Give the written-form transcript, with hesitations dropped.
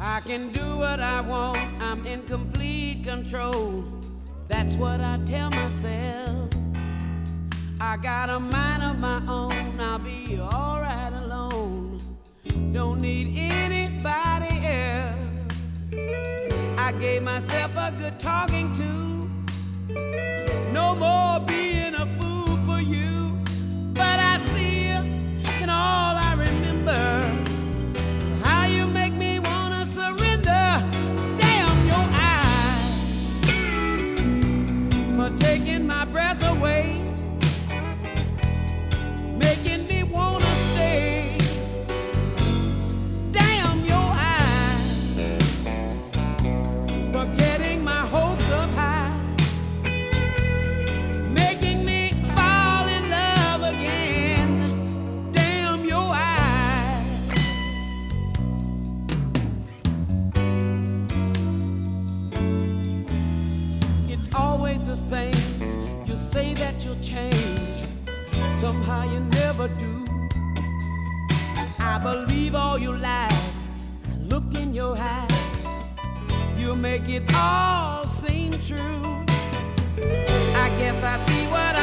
I can do what I want, I'm in complete control. That's what I tell myself. I got a mind of my own, I'll be alright alone. Don't need anybody else. I gave myself a good talking to. No more being a fool for you. But I see you in all I remember. How you make me wanna surrender. Damn your eyes for taking my breath away, making me wanna stay. Damn your eyes for getting my hopes up high, making me fall in love again. Damn your eyes. It's always the same. You say that you'll change, somehow you never do. I believe all your lies. I look in your eyes, you make it all seem true. I guess I see what